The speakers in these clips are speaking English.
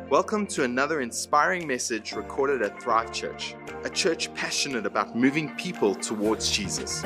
Welcome to another inspiring message recorded at Thrive Church, a church passionate about moving people towards Jesus.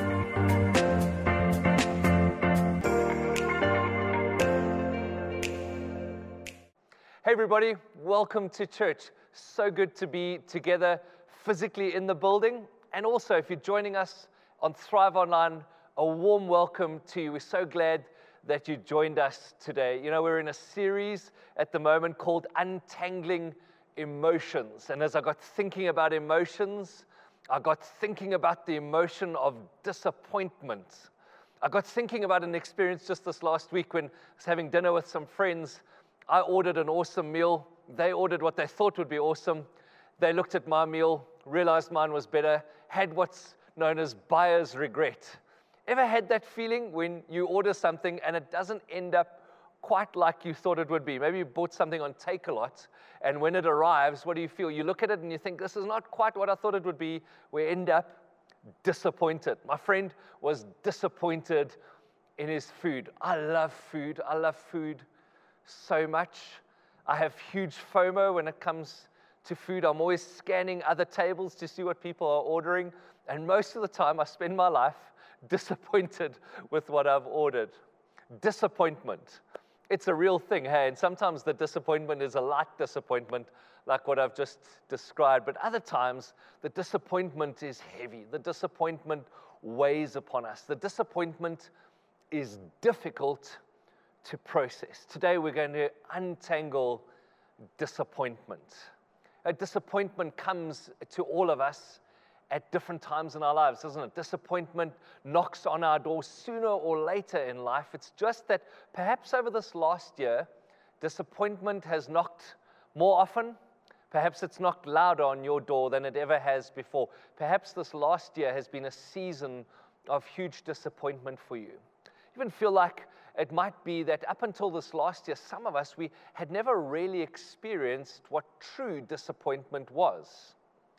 Hey everybody, welcome to church. So good to be together physically in the building. And also, if you're joining us on Thrive Online, a warm welcome to you. We're so glad that you joined us today. You know, we're in a series at the moment called Untangling Emotions. And as I got thinking about emotions, I got thinking about the emotion of disappointment. I got thinking about an experience just this last week when I was having dinner with some friends. I ordered an awesome meal. They ordered what they thought would be awesome. They looked at my meal, realized mine was better, had what's known as buyer's regret. Ever had that feeling when you order something and it doesn't end up quite like you thought it would be? Maybe you bought something on Takealot, and when it arrives, what do you feel? You look at it and you think, this is not quite what I thought it would be. We end up disappointed. My friend was disappointed in his food. I love food. I love food so much. I have huge FOMO when it comes to food. I'm always scanning other tables to see what people are ordering, and most of the time I spend my life disappointed with what I've ordered. Disappointment. It's a real thing, hey, and sometimes the disappointment is a light disappointment, like what I've just described, but other times the disappointment is heavy. The disappointment weighs upon us. The disappointment is difficult to process. Today we're going to untangle disappointment. A disappointment comes to all of us at different times in our lives, doesn't it? Disappointment knocks on our door sooner or later in life. It's just that perhaps over this last year, disappointment has knocked more often. Perhaps it's knocked louder on your door than it ever has before. Perhaps this last year has been a season of huge disappointment for you. You even feel like it might be that up until this last year, some of us, we had never really experienced what true disappointment was.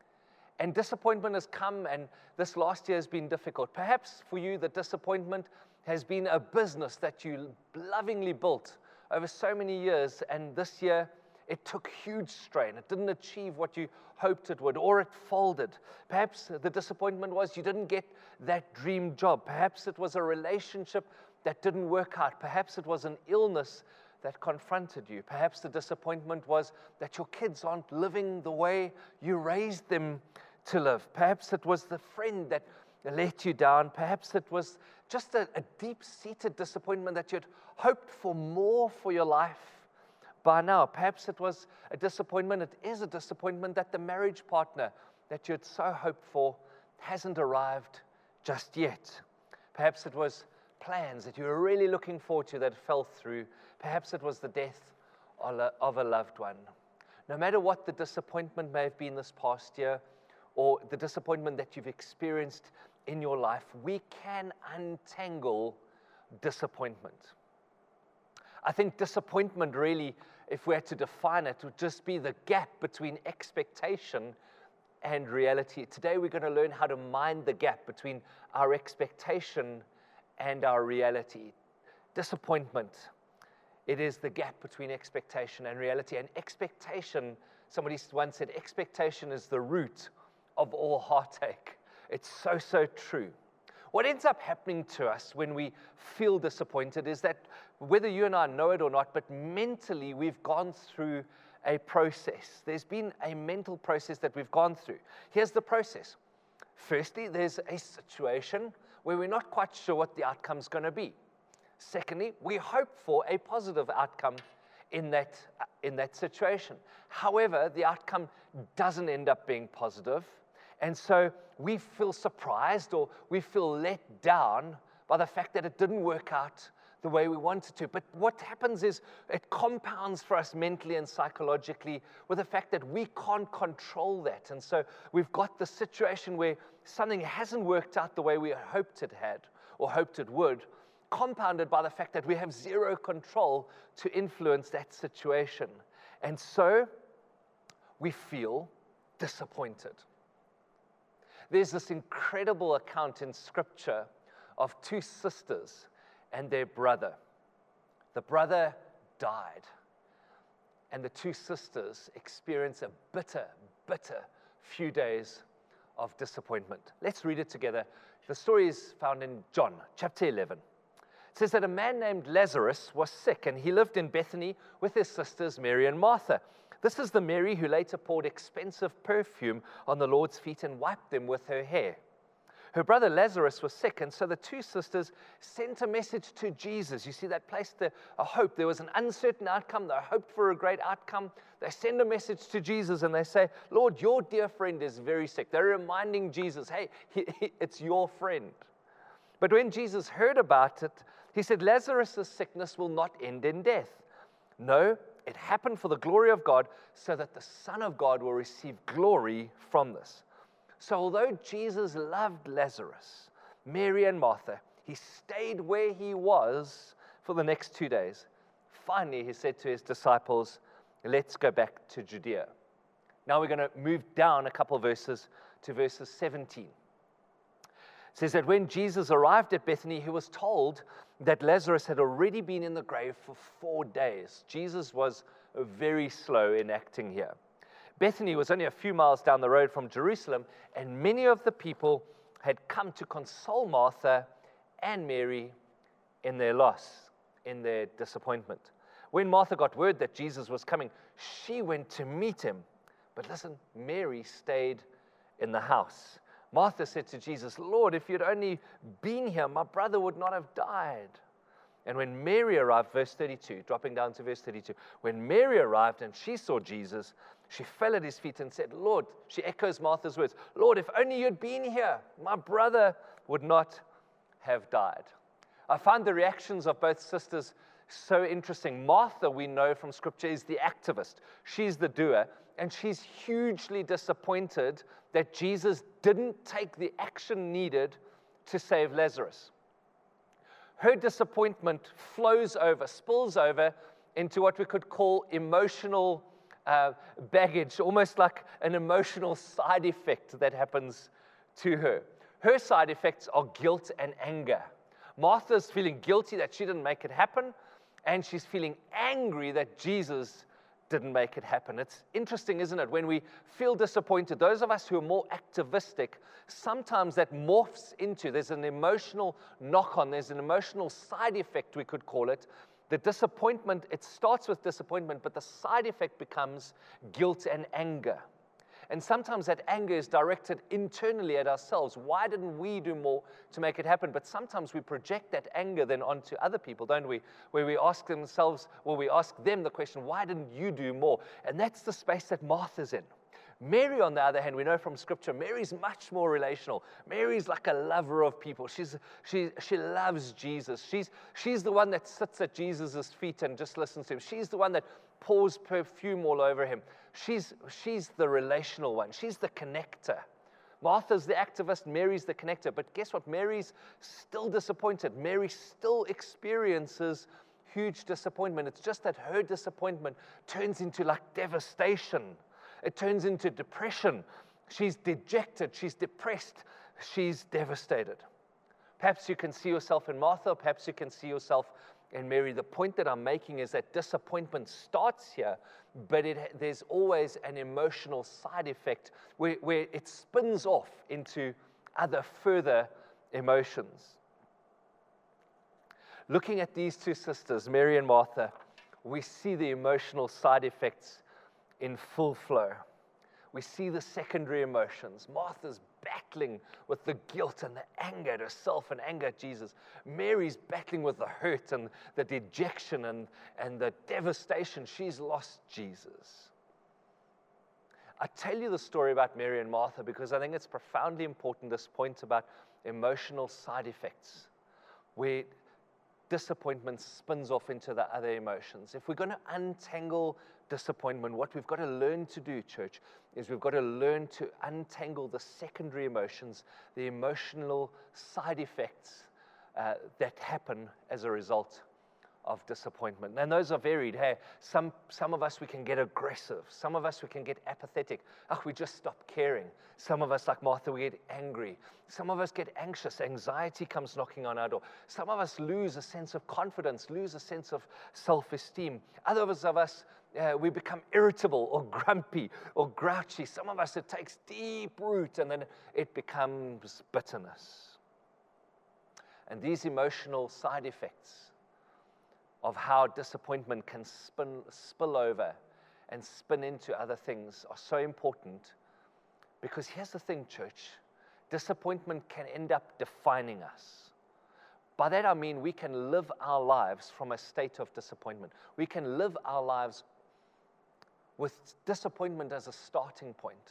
And disappointment has come, and this last year has been difficult. Perhaps for you, the disappointment has been a business that you lovingly built over so many years, and this year it took huge strain. It didn't achieve what you hoped it would, or it folded. Perhaps the disappointment was you didn't get that dream job. Perhaps it was a relationship that didn't work out. Perhaps it was an illness that confronted you. Perhaps the disappointment was that your kids aren't living the way you raised them to live. Perhaps it was the friend that let you down. Perhaps it was just a deep-seated disappointment that you'd hoped for more for your life by now. Perhaps it was a disappointment, it is a disappointment that the marriage partner that you'd so hoped for hasn't arrived just yet. Perhaps it was plans that you were really looking forward to that fell through. Perhaps it was the death of a loved one. No matter what the disappointment may have been this past year, or the disappointment that you've experienced in your life, we can untangle disappointment. I think disappointment really, if we had to define it, would just be the gap between expectation and reality. Today we're going to learn how to mind the gap between our expectation and our reality. Disappointment, it is the gap between expectation and reality. And expectation, somebody once said, expectation is the root of all heartache. It's so true. What ends up happening to us when we feel disappointed is that, whether you and I know it or not, but mentally we've gone through a process. There's been a mental process that we've gone through. Here's the process. Firstly, there's a situation where we're not quite sure what the outcome's going to be. Secondly, we hope for a positive outcome in that situation. However, the outcome doesn't end up being positive, and so we feel surprised or we feel let down by the fact that it didn't work out the way we wanted to. But what happens is it compounds for us mentally and psychologically with the fact that we can't control that. And so we've got the situation where something hasn't worked out the way we hoped it had or hoped it would, compounded by the fact that we have zero control to influence that situation. And so we feel disappointed. There's this incredible account in Scripture of two sisters and their brother. The brother died. and the two sisters experience a bitter few days of disappointment. Let's read it together. The story is found in John chapter 11. It says that a man named Lazarus was sick, and he lived in Bethany with his sisters Mary and Martha. This is the Mary who later poured expensive perfume on the Lord's feet and wiped them with her hair. Her brother Lazarus was sick, and so the two sisters sent a message to Jesus. You see, that placed a hope. There was an uncertain outcome. They hoped for a great outcome. They send a message to Jesus, and they say, Lord, your dear friend is very sick. They're reminding Jesus, hey, it's your friend. But when Jesus heard about it, he said, Lazarus' sickness will not end in death. No, it happened for the glory of God, so that the Son of God will receive glory from this. So although Jesus loved Lazarus, Mary and Martha, he stayed where he was for the next 2 days. Finally, he said to his disciples, let's go back to Judea. Now we're going to move down a couple verses to verses 17. It says that when Jesus arrived at Bethany, he was told that Lazarus had already been in the grave for 4 days. Jesus was very slow in acting here. Bethany was only a few miles down the road from Jerusalem, and many of the people had come to console Martha and Mary in their loss, in their disappointment. When Martha got word that Jesus was coming, she went to meet him. But listen, Mary stayed in the house. Martha said to Jesus, Lord, if you'd only been here, my brother would not have died. And when Mary arrived, verse 32, dropping down to verse 32, when Mary arrived and she saw Jesus, she fell at his feet and said, Lord, she echoes Martha's words, Lord, if only you'd been here, my brother would not have died. I find the reactions of both sisters so interesting. Martha, we know from Scripture, is the activist. She's the doer, and she's hugely disappointed that Jesus didn't take the action needed to save Lazarus. Her disappointment flows over, spills over into what we could call emotional baggage, almost like an emotional side effect that happens to her. Her side effects are guilt and anger. Martha's feeling guilty that she didn't make it happen, and she's feeling angry that Jesus didn't make it happen. It's interesting, isn't it? When we feel disappointed, those of us who are more activistic, sometimes that morphs into, there's an emotional knock-on, there's an emotional side effect, we could call it. The disappointment, it starts with disappointment, but the side effect becomes guilt and anger. And sometimes that anger is directed internally at ourselves. Why didn't we do more to make it happen? But sometimes we project that anger then onto other people, don't we? Where we ask them the question, why didn't you do more? And that's the space that Martha's in. Mary, on the other hand, we know from Scripture, Mary's much more relational. Mary's like a lover of people. She loves Jesus. She's the one that sits at Jesus' feet and just listens to him. She's the one that pours perfume all over him. She's the relational one. She's the connector. Martha's the activist. Mary's the connector. But guess what? Mary's still disappointed. Mary still experiences huge disappointment. It's just that her disappointment turns into like devastation. It turns into depression. She's dejected. She's depressed. She's devastated. Perhaps you can see yourself in Martha. Perhaps you can see yourself in Mary. The point that I'm making is that disappointment starts here, but there's always an emotional side effect where it spins off into other further emotions. Looking at these two sisters, Mary and Martha, we see the emotional side effects in full flow. We see the secondary emotions. Martha's battling with the guilt and the anger at herself and anger at Jesus. Mary's battling with the hurt and the dejection and the devastation. She's lost Jesus. I tell you the story about Mary and Martha because I think it's profoundly important, this point about emotional side effects, where disappointment spins off into the other emotions. If we're going to untangle disappointment, what we've got to learn to do, church, is we've got to learn to untangle the secondary emotions, the emotional side effects that happen as a result of disappointment. And those are varied. Hey, some of us, we can get aggressive. Some of us, we can get apathetic. Oh, we just stop caring. Some of us, like Martha, we get angry. Some of us get anxious. Anxiety comes knocking on our door. Some of us lose a sense of confidence, lose a sense of self-esteem. Others of us, we become irritable or grumpy or grouchy. Some of us, it takes deep root and then it becomes bitterness. And these emotional side effects of how disappointment can spill over and spin into other things are so important, because here's the thing, church. Disappointment can end up defining us. By that I mean we can live our lives from a state of disappointment. We can live our lives with disappointment as a starting point.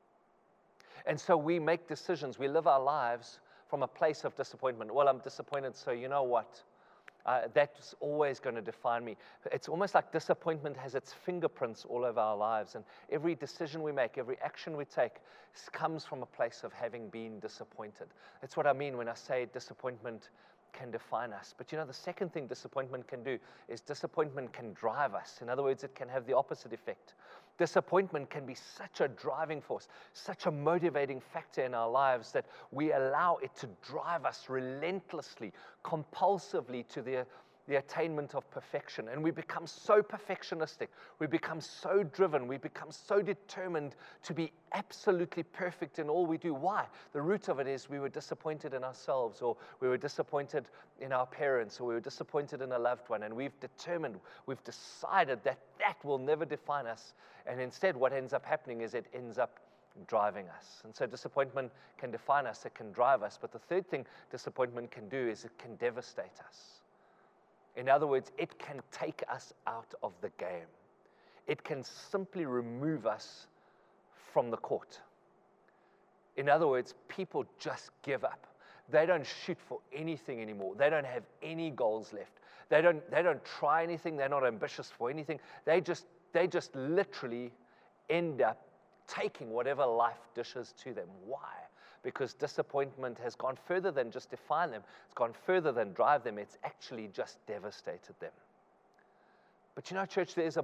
And so we make decisions. We live our lives from a place of disappointment. Well, I'm disappointed, so you know what? That's always going to define me. It's almost like disappointment has its fingerprints all over our lives. And every decision we make, every action we take comes from a place of having been disappointed. That's what I mean when I say disappointment can define us. But you know, the second thing disappointment can do is disappointment can drive us. In other words, it can have the opposite effect. Disappointment can be such a driving force, such a motivating factor in our lives that we allow it to drive us relentlessly, compulsively to the attainment of perfection. And we become so perfectionistic. We become so driven. We become so determined to be absolutely perfect in all we do. Why? The root of it is we were disappointed in ourselves, or we were disappointed in our parents, or we were disappointed in a loved one. And we've decided that that will never define us. And instead, what ends up happening is it ends up driving us. And so disappointment can define us. It can drive us. But the third thing disappointment can do is it can devastate us. In other words, it can take us out of the game. It can simply remove us from the court. In other words, people just give up. They don't shoot for anything anymore. They don't have any goals left. They don't try anything. They're not ambitious for anything. They just literally end up taking whatever life dishes to them. Why? Because disappointment has gone further than just define them. It's gone further than drive them. It's actually just devastated them. But you know, church, there's a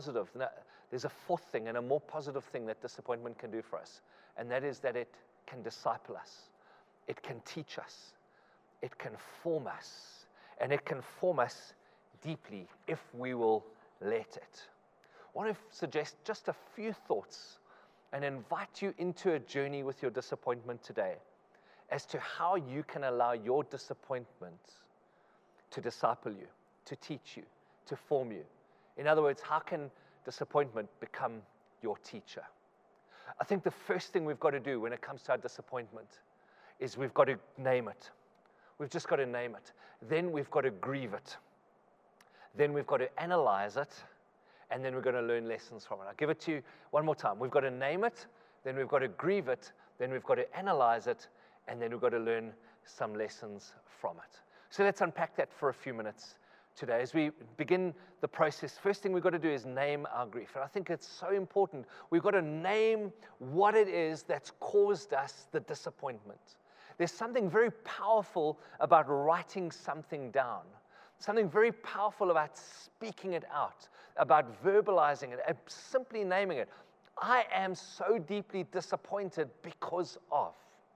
fourth thing and a more positive thing that disappointment can do for us. And that is that it can disciple us. It can teach us. It can form us. And it can form us deeply if we will let it. I want to suggest just a few thoughts and invite you into a journey with your disappointment today as to how you can allow your disappointment to disciple you, to teach you, to form you. In other words, how can disappointment become your teacher? I think the first thing we've got to do when it comes to our disappointment is we've got to name it. We've just got to name it. Then we've got to grieve it. Then we've got to analyze it. And then we're going to learn lessons from it. I'll give it to you one more time. We've got to name it, then we've got to grieve it, then we've got to analyze it, and then we've got to learn some lessons from it. So let's unpack that for a few minutes today. As we begin the process, first thing we've got to do is name our grief. And I think it's so important. We've got to name what it is that's caused us the disappointment. There's something very powerful about writing something down. Something very powerful about speaking it out, about verbalizing it, and simply naming it. I am so deeply disappointed because of.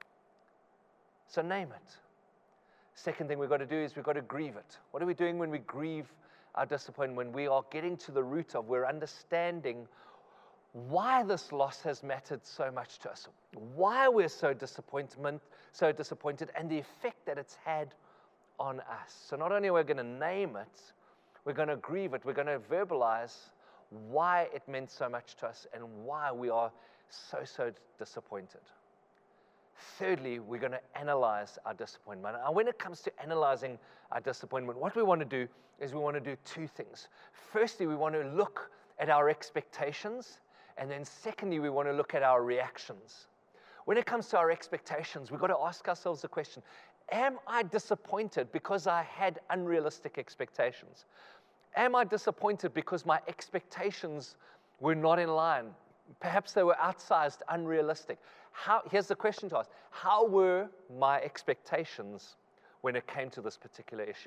So name it. Second thing we've got to do is we've got to grieve it. What are we doing when we grieve our disappointment? When we are getting to the root of, we're understanding why this loss has mattered so much to us, why we're so disappointed, and the effect that it's had on us. So not only are we going to name it, we're going to grieve it, we're going to verbalize why it meant so much to us and why we are so disappointed. Thirdly, we're going to analyze our disappointment. And when it comes to analyzing our disappointment, what we want to do is we want to do two things. Firstly, we want to look at our expectations, and then secondly, we want to look at our reactions. When it comes to our expectations, we've got to ask ourselves the question, am I disappointed because I had unrealistic expectations? Am I disappointed because my expectations were not in line? Perhaps they were outsized, unrealistic. Here's the question to ask. How were my expectations when it came to this particular issue?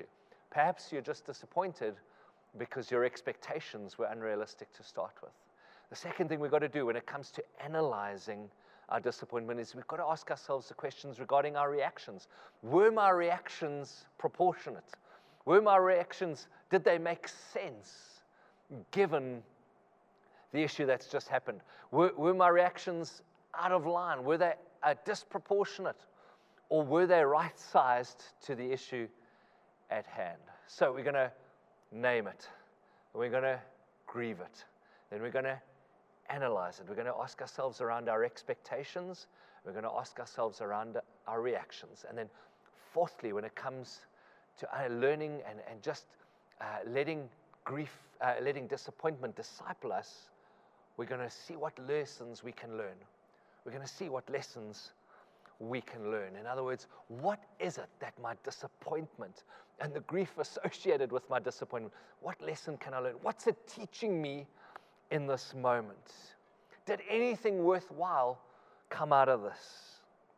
Perhaps you're just disappointed because your expectations were unrealistic to start with. The second thing we've got to do when it comes to analyzing our disappointment is we've got to ask ourselves the questions regarding our reactions. Were my reactions proportionate? Were my reactions, did they make sense given the issue that's just happened? Were my reactions out of line? Were they disproportionate? Or were they right-sized to the issue at hand? So we're going to name it. We're going to grieve it. Then we're going to analyze it. We're going to ask ourselves around our expectations. We're going to ask ourselves around our reactions. And then fourthly, when it comes to learning and just letting disappointment disciple us, we're going to see what lessons we can learn. We're going to see what lessons we can learn. In other words, what is it that my disappointment and the grief associated with my disappointment, what lesson can I learn? What's it teaching me in this moment? Did anything worthwhile come out of this?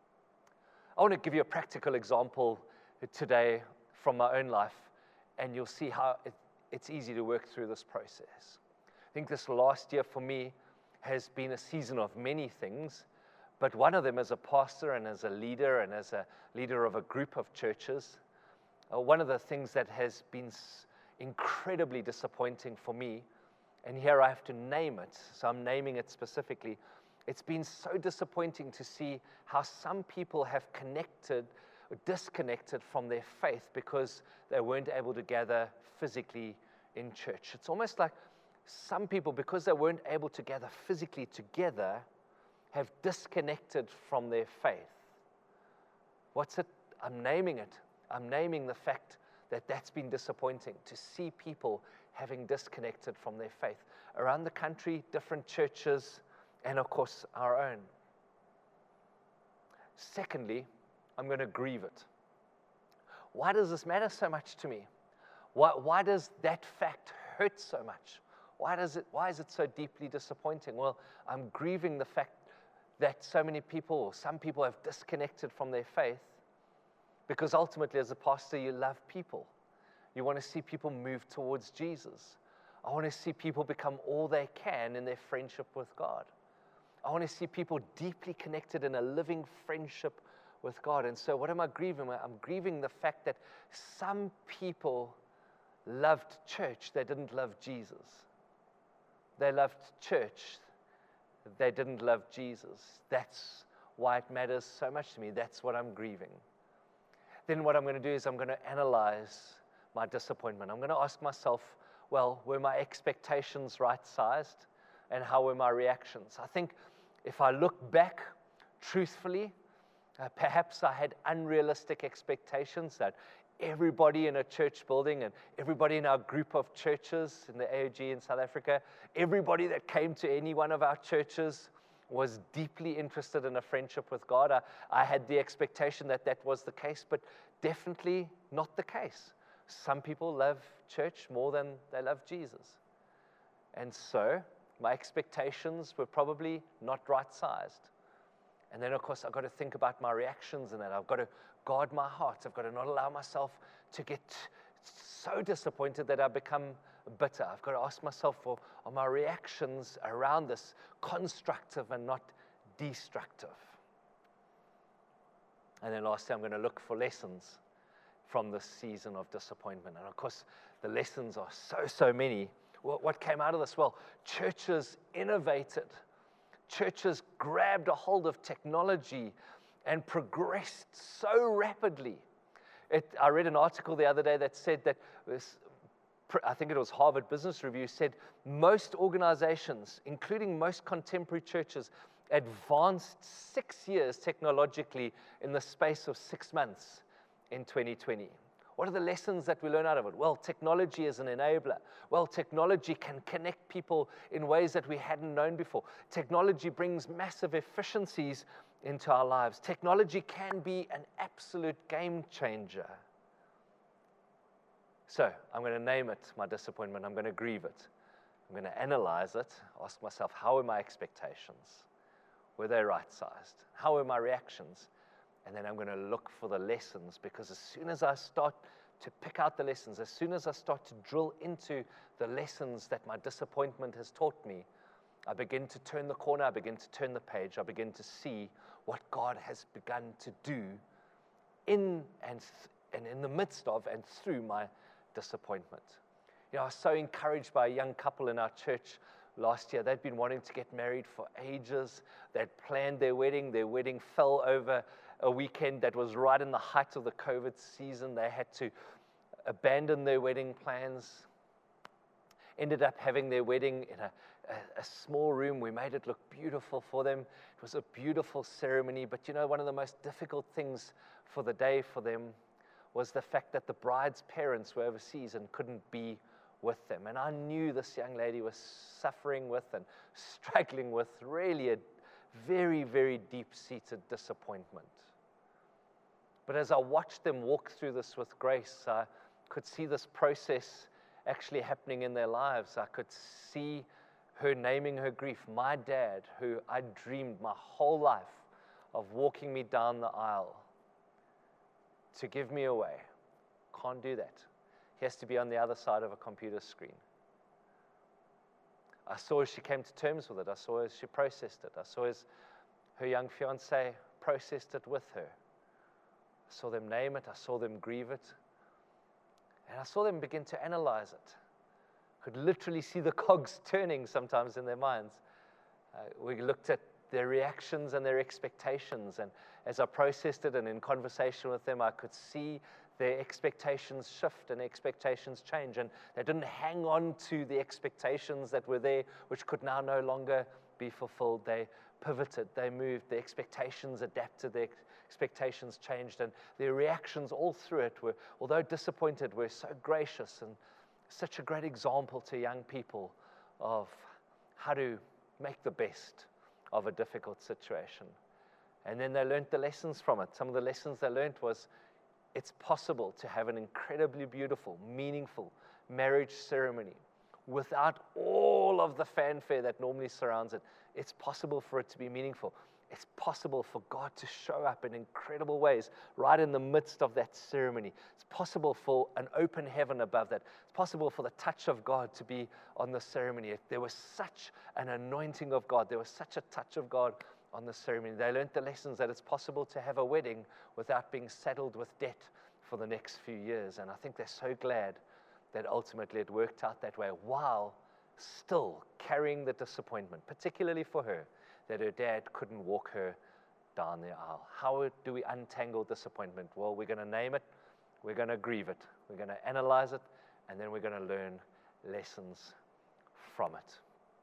I want to give you a practical example today from my own life, and you'll see how it's easy to work through this process. I think this last year for me has been a season of many things, but one of them as a pastor and as a leader of a group of churches, one of the things that has been incredibly disappointing for me, and here I have to name it, so I'm naming it specifically, it's been so disappointing to see how some people have disconnected from their faith because they weren't able to gather physically in church. It's almost like some people, because they weren't able to gather physically together, have disconnected from their faith. What's it? I'm naming it. I'm naming the fact that that's been disappointing, to see people having disconnected from their faith. Around the country, different churches, and of course, our own. Secondly, I'm going to grieve it. Why does this matter so much to me? Why does that fact hurt so much? Why is it so deeply disappointing? Well, I'm grieving the fact that so many people, or some people, have disconnected from their faith because ultimately, as a pastor, you love people. You want to see people move towards Jesus. I want to see people become all they can in their friendship with God. I want to see people deeply connected in a living friendship with God. And so what am I grieving? I'm grieving the fact that some people loved church, they didn't love Jesus. They loved church, they didn't love Jesus. That's why it matters so much to me. That's what I'm grieving. Then what I'm going to do is I'm going to analyze my disappointment. I'm going to ask myself, well, were my expectations right-sized? And how were my reactions? I think if I look back truthfully, perhaps I had unrealistic expectations that everybody in a church building and everybody in our group of churches in the AOG in South Africa, everybody that came to any one of our churches was deeply interested in a friendship with God. I had the expectation that that was the case, but definitely not the case. Some people love church more than they love Jesus. And so my expectations were probably not right-sized. And then, of course, I've got to think about my reactions in that. I've got to guard my heart. I've got to not allow myself to get so disappointed that I become bitter. I've got to ask myself, are my reactions around this constructive and not destructive? And then lastly, I'm going to look for lessons from this season of disappointment. And of course, the lessons are so many. What came out of this? Well, churches innovated. Churches grabbed a hold of technology and progressed so rapidly. I read an article the other day that said that, I think it was Harvard Business Review, said most organizations, including most contemporary churches, advanced 6 years technologically in the space of 6 months in 2020. What are the lessons that we learn out of it? Well, technology is an enabler. Well, technology can connect people in ways that we hadn't known before. Technology brings massive efficiencies into our lives. Technology can be an absolute game changer. So I'm going to name it my disappointment. I'm going to grieve it. I'm going to analyze it, ask myself, how were my expectations? Were they right-sized? How were my reactions? And then I'm going to look for the lessons, because as soon as I start to pick out the lessons, as soon as I start to drill into the lessons that my disappointment has taught me, I begin to turn the corner, I begin to turn the page, I begin to see what God has begun to do in and in the midst of and through my disappointment. You know, I was so encouraged by a young couple in our church last year. They'd been wanting to get married for ages. They'd planned their wedding. Their wedding fell over a weekend that was right in the height of the COVID season. They had to abandon their wedding plans. Ended up having their wedding in a small room. We made it look beautiful for them. It was a beautiful ceremony. But you know, one of the most difficult things for the day for them was the fact that the bride's parents were overseas and couldn't be with them. And I knew this young lady was suffering with and struggling with really a very, very deep-seated disappointment. But as I watched them walk through this with grace, I could see this process actually happening in their lives. I could see her naming her grief. My dad, who I dreamed my whole life of walking me down the aisle to give me away, can't do that. He has to be on the other side of a computer screen. I saw as she came to terms with it. I saw as she processed it. I saw as her young fiancé processed it with her. I saw them name it. I saw them grieve it. And I saw them begin to analyze it. Could literally see the cogs turning sometimes in their minds. We looked at their reactions and their expectations. And as I processed it and in conversation with them, I could see their expectations shift and expectations change. And they didn't hang on to the expectations that were there, which could now no longer be fulfilled. They pivoted, they moved, the expectations adapted, the expectations changed. And their reactions all through it were, although disappointed, were so gracious and such a great example to young people of how to make the best of a difficult situation. And then they learned the lessons from it. Some of the lessons they learned was it's possible to have an incredibly beautiful, meaningful marriage ceremony without all of the fanfare that normally surrounds it. It's possible for it to be meaningful. It's possible for God to show up in incredible ways right in the midst of that ceremony. It's possible for an open heaven above that. It's possible for the touch of God to be on the ceremony. There was such an anointing of God. There was such a touch of God on the ceremony. They learned the lessons that it's possible to have a wedding without being saddled with debt for the next few years. And I think they're so glad that ultimately it worked out that way, while still carrying the disappointment, particularly for her, that her dad couldn't walk her down the aisle. How do we untangle disappointment? Well, we're going to name it, we're going to grieve it, we're going to analyze it, and then we're going to learn lessons from it.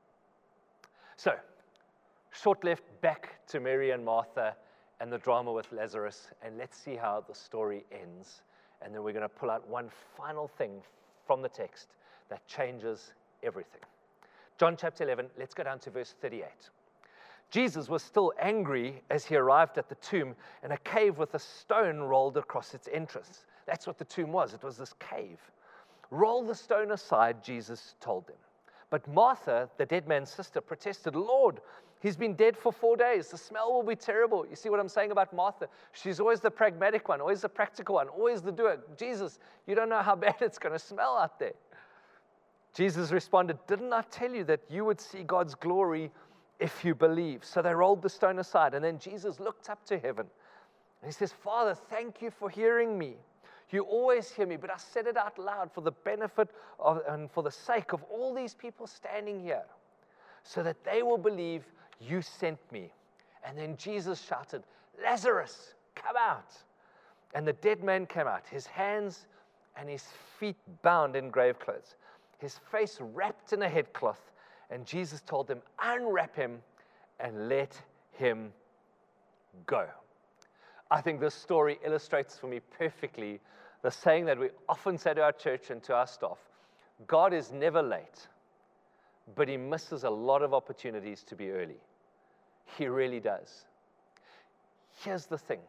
So, short left, back to Mary and Martha and the drama with Lazarus, and let's see how the story ends. And then we're going to pull out one final thing from the text that changes everything. John chapter 11, let's go down to verse 38. Jesus was still angry as he arrived at the tomb, and a cave with a stone rolled across its entrance. That's what the tomb was. It was this cave. Roll the stone aside, Jesus told them. But Martha, the dead man's sister, protested, Lord, he's been dead for 4 days. The smell will be terrible. You see what I'm saying about Martha? She's always the pragmatic one, always the practical one, always the doer. Jesus, you don't know how bad it's going to smell out there. Jesus responded, didn't I tell you that you would see God's glory if you believe? So they rolled the stone aside. And then Jesus looked up to heaven. And he says, Father, thank you for hearing me. You always hear me, but I said it out loud for the benefit of and for the sake of all these people standing here, so that they will believe you sent me. And then Jesus shouted, Lazarus, come out. And the dead man came out, his hands and his feet bound in grave clothes, his face wrapped in a headcloth. And Jesus told them, unwrap him and let him go. I think this story illustrates for me perfectly the saying that we often say to our church and to our staff, God is never late, but he misses a lot of opportunities to be early. He really does. Here's the thing.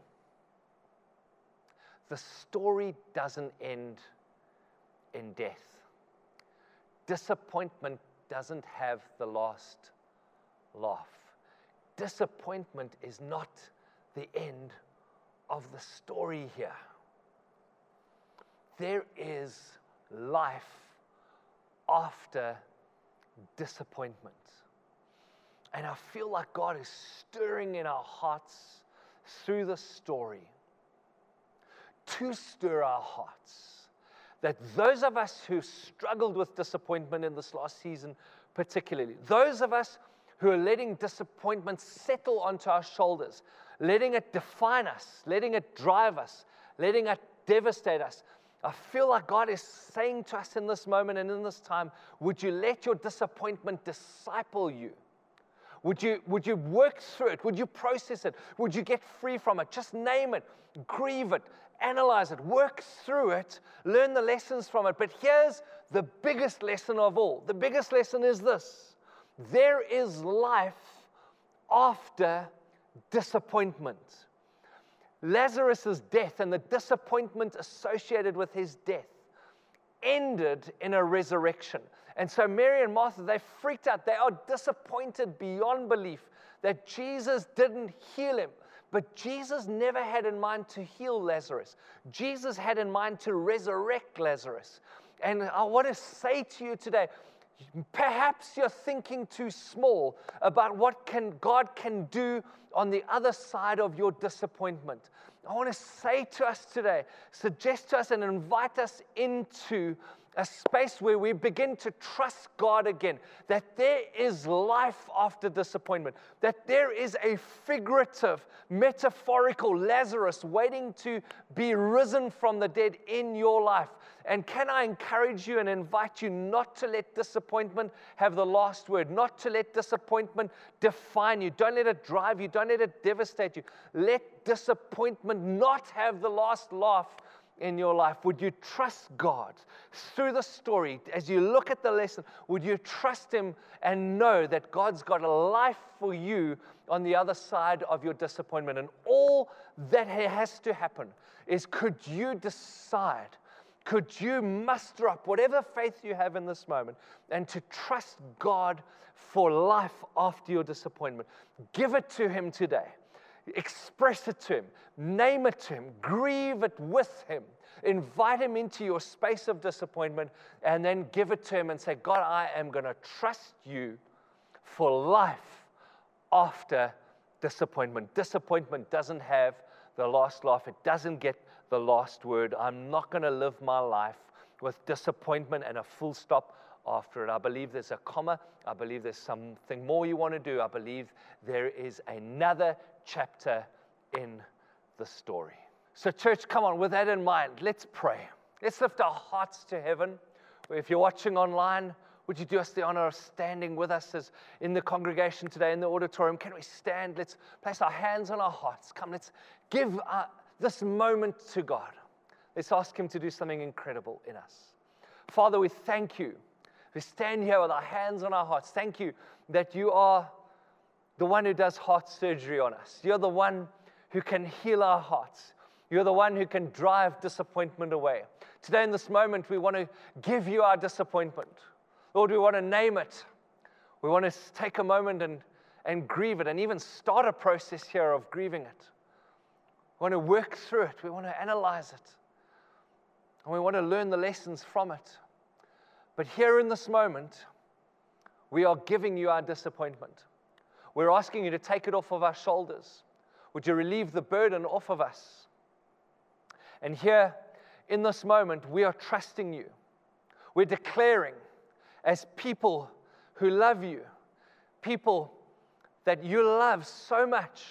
The story doesn't end in death. Disappointment doesn't have the last laugh. Disappointment is not the end of the story here. there is life after disappointment. And I feel like God is stirring in our hearts through this story to stir our hearts. That those of us who struggled with disappointment in this last season particularly, those of us who are letting disappointment settle onto our shoulders, letting it define us, letting it drive us, letting it devastate us, I feel like God is saying to us in this moment and in this time, would you let your disappointment disciple you? Would you work through it? Would you process it? Would you get free from it? Just name it, grieve it, analyze it, work through it, learn the lessons from it. But here's the biggest lesson of all. The biggest lesson is this: there is life after disappointment. Lazarus' death and the disappointment associated with his death ended in a resurrection. And so Mary and Martha, they freaked out. They are disappointed beyond belief that Jesus didn't heal him. But Jesus never had in mind to heal Lazarus. Jesus had in mind to resurrect Lazarus. And I want to say to you today, perhaps you're thinking too small about what God can do on the other side of your disappointment. I want to say to us today, suggest to us and invite us into a space where we begin to trust God again, that there is life after disappointment, that there is a figurative, metaphorical Lazarus waiting to be risen from the dead in your life. And can I encourage you and invite you not to let disappointment have the last word, not to let disappointment define you. Don't let it drive you. Don't let it devastate you. Let disappointment not have the last laugh in your life. Would you trust God through the story? As you look at the lesson, would you trust Him and know that God's got a life for you on the other side of your disappointment? And all that has to happen is, could you decide, could you muster up whatever faith you have in this moment and to trust God for life after your disappointment? Give it to Him today. Express it to Him. Name it to Him. Grieve it with Him. Invite Him into your space of disappointment and then give it to Him and say, God, I am going to trust you for life after disappointment. Disappointment doesn't have the last laugh. It doesn't get the last word. I'm not going to live my life with disappointment and a full stop after it. I believe there's a comma. I believe there's something more you want to do. I believe there is another chapter in the story. So church, come on, with that in mind, let's pray. Let's lift our hearts to heaven. If you're watching online, would you do us the honor of standing with us as in the congregation today, in the auditorium? Can we stand? Let's place our hands on our hearts. Come, let's give this moment to God. Let's ask Him to do something incredible in us. Father, we thank You. We stand here with our hands on our hearts. Thank You that You are the one who does heart surgery on us. You're the one who can heal our hearts. You're the one who can drive disappointment away. Today in this moment, we want to give You our disappointment. Lord, we want to name it. We want to take a moment and grieve it and even start a process here of grieving it. We want to work through it. We want to analyze it. And we want to learn the lessons from it. But here in this moment, we are giving You our disappointment. We're asking You to take it off of our shoulders. Would You relieve the burden off of us? And here in this moment, we are trusting You. We're declaring as people who love You, people that You love so much,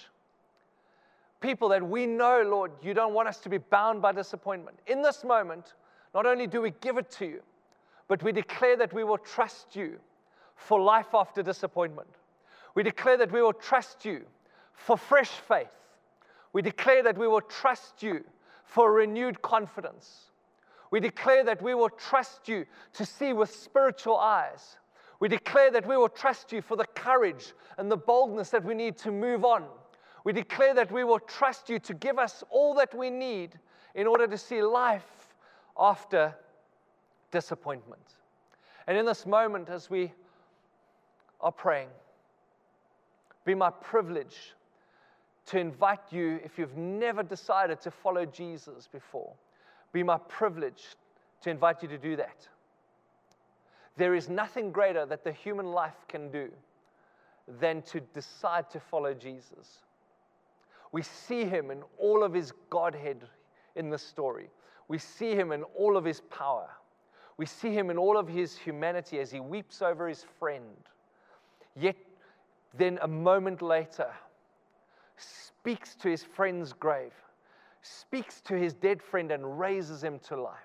people that we know, Lord, You don't want us to be bound by disappointment. In this moment, not only do we give it to You, but we declare that we will trust You for life after disappointment. We declare that we will trust You for fresh faith. We declare that we will trust You for renewed confidence. We declare that we will trust You to see with spiritual eyes. We declare that we will trust You for the courage and the boldness that we need to move on. We declare that we will trust You to give us all that we need in order to see life after disappointment. And in this moment, as we are praying, be my privilege to invite you, if you've never decided to follow Jesus before, be my privilege to invite you to do that. There is nothing greater that the human life can do than to decide to follow Jesus. We see him in all of his Godhead in this story. We see him in all of his power. We see him in all of his humanity as he weeps over his friend. Yet then a moment later, speaks to his friend's grave, speaks to his dead friend and raises him to life.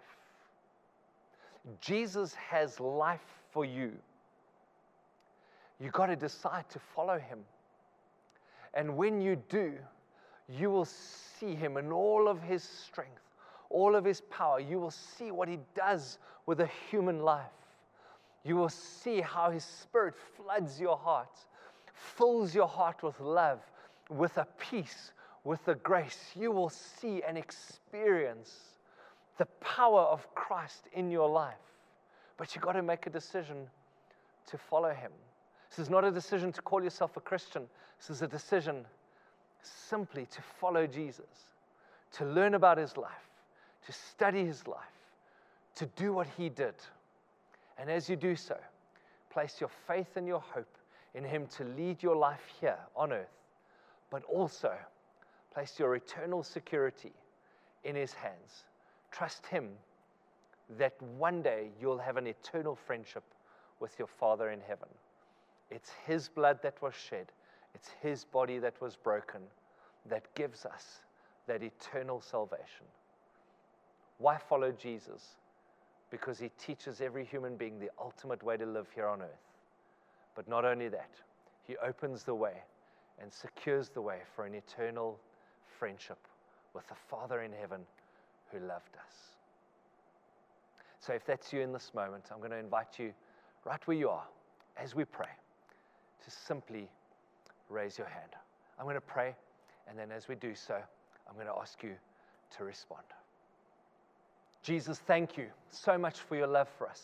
Jesus has life for you. You got to decide to follow him. And when you do, you will see him in all of his strength, all of his power. You will see what he does with a human life. You will see how his Spirit floods your heart, fills your heart with love, with a peace, with a grace. You will see and experience the power of Christ in your life. But you've got to make a decision to follow him. This is not a decision to call yourself a Christian. This is a decision simply to follow Jesus, to learn about his life, to study his life, to do what he did. And as you do so, place your faith and your hope in him to lead your life here on earth, but also place your eternal security in his hands. Trust him that one day you'll have an eternal friendship with your Father in heaven. It's his blood that was shed. It's his body that was broken that gives us that eternal salvation. Why follow Jesus? Because he teaches every human being the ultimate way to live here on earth. But not only that, he opens the way and secures the way for an eternal friendship with the Father in heaven who loved us. So if that's you in this moment, I'm going to invite you right where you are as we pray to simply raise your hand. I'm going to pray, and then as we do so, I'm going to ask you to respond. Jesus, thank you so much for your love for us.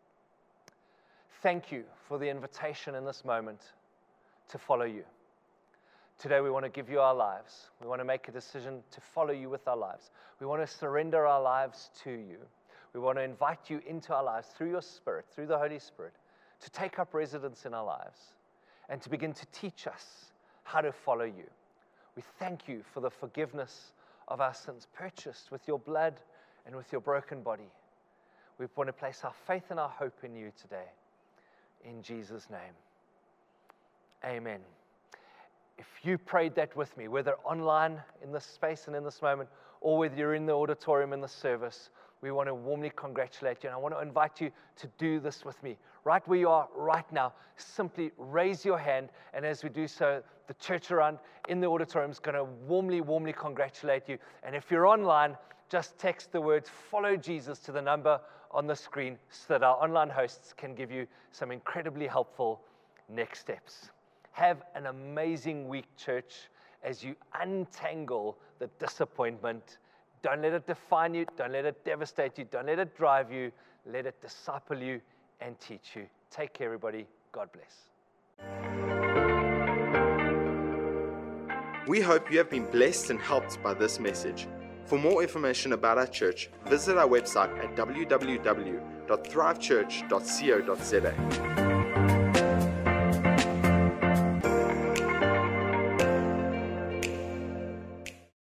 Thank you for the invitation in this moment to follow you. Today we want to give you our lives. We want to make a decision to follow you with our lives. We want to surrender our lives to you. We want to invite you into our lives through your Spirit, through the Holy Spirit, to take up residence in our lives and to begin to teach us how to follow you. We thank you for the forgiveness of our sins purchased with your blood and with your broken body. We want to place our faith and our hope in you today. In Jesus' name, amen. If you prayed that with me, whether online in this space and in this moment, or whether you're in the auditorium in the service, we want to warmly congratulate you. And I want to invite you to do this with me. Right where you are right now, simply raise your hand. And as we do so, the church around in the auditorium is going to warmly congratulate you. And if you're online, just text the words "Follow Jesus" to the number on the screen so that our online hosts can give you some incredibly helpful next steps. Have an amazing week, church, as you untangle the disappointment. Don't let it define you. Don't let it devastate you. Don't let it drive you. Let it disciple you and teach you. Take care, everybody. God bless. We hope you have been blessed and helped by this message. For more information about our church, visit our website at www.thrivechurch.co.za.